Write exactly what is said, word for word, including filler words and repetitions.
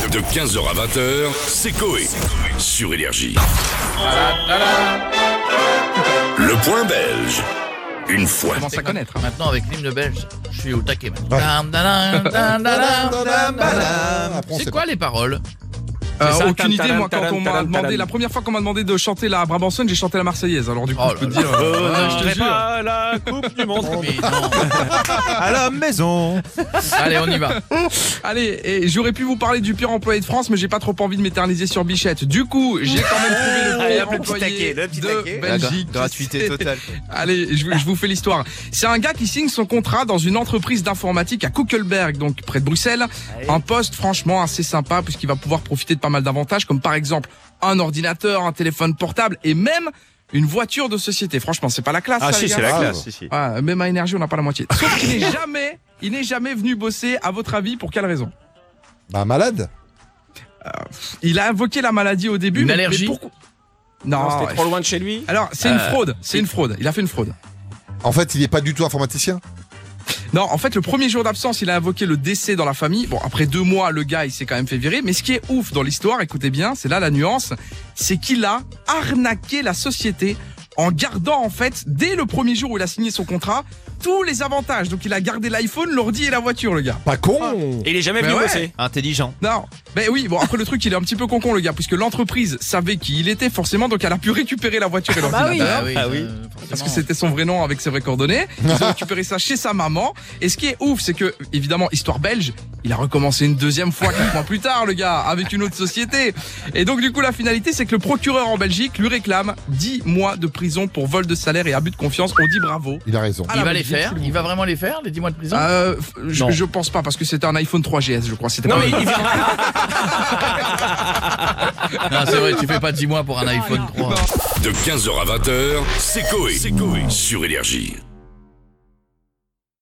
De quinze heures à vingt heures, c'est Coé. Sur Énergie. Le point belge. Une fois. Commence à connaître. Hein. Maintenant, avec l'hymne belge, je suis au taquet maintenant. Ouais. Dam, dadam, dam, dadam, dam, dadam. Après, on C'est sait quoi les paroles? Euh, ça, aucune tam, idée, moi, tam, quand tam, on m'a tam, demandé, tam. la première fois qu'on m'a demandé de chanter la Brabançonne, j'ai chanté la Marseillaise. Alors du coup, Oh je peux là te dire. là. euh, Ah, je te Je jure. pas la Coupe du Monde. Mais non. à la maison. Allez, on y va. Allez, et j'aurais pu vous parler du pire employé de France, mais j'ai pas trop envie de m'éterniser sur Bichette. Du coup, j'ai quand même trouvé le Allez, pire hop, le petit employé taquet, le petit de taquet. Belgique. Gratuité totale. Allez, je, vous- je vous fais l'histoire. C'est un gars qui signe son contrat dans une entreprise d'informatique à Kuckelberg, donc près de Bruxelles. Un poste franchement assez sympa puisqu'il va pouvoir profiter de pas mal d'avantages, comme par exemple un ordinateur, un téléphone portable et même une voiture de société. Franchement, c'est pas la classe. Ah ça, si, les c'est gars. la Ah, classe. Si, si. Ouais, même à Énergie, on n'a pas la moitié. Sauf qu'il n'est jamais, il n'est jamais venu bosser. À votre avis, pour quelle raison? Bah, malade. Il a invoqué la maladie au début. Une mais- allergie mais pourquoi Non. Non, c'était ouais. trop loin de chez lui. Alors, c'est une Euh, fraude. C'est une fraude. Il a fait une fraude. En fait, il est pas du tout informaticien. Non, en fait, le premier jour d'absence, il a invoqué le décès dans la famille. Bon, après deux mois, le gars, il s'est quand même fait virer. Mais ce qui est ouf dans l'histoire, écoutez bien, c'est là la nuance, c'est qu'il a arnaqué la société en gardant, en fait, dès le premier jour où il a signé son contrat, tous les avantages. Donc, il a gardé l'iPhone, l'ordi et la voiture, le gars. Pas con. Et il est jamais Mais venu ouais. bosser. Intelligent. Non, ben oui, bon, après le truc, il est un petit peu con-con, le gars, puisque l'entreprise savait qui il était, forcément, donc elle a pu récupérer la voiture et l'ordinateur. Bah oui, Ah euh, oui. forcément. Parce que c'était son vrai nom avec ses vraies coordonnées. Ils ont récupéré ça chez sa maman. Et ce qui est ouf, c'est que, évidemment, histoire belge, il a recommencé une deuxième fois quatre mois plus tard, le gars, avec une autre société. Et donc, du coup, la finalité, c'est que le procureur en Belgique lui réclame dix mois de prison pour vol de salaire et abus de confiance. On dit bravo. Il a raison. à Il la va les Belgique, faire. s'il vous Il va vraiment les faire, les dix mois de prison. Euh, je, Non. je pense pas, parce que c'était un iPhone trois G S, je crois. C'était Non pas mais il vient. Non, c'est vrai, tu fais pas dix mois pour un iPhone trois. De quinze heures à vingt heures, c'est Coé. Sur Énergie.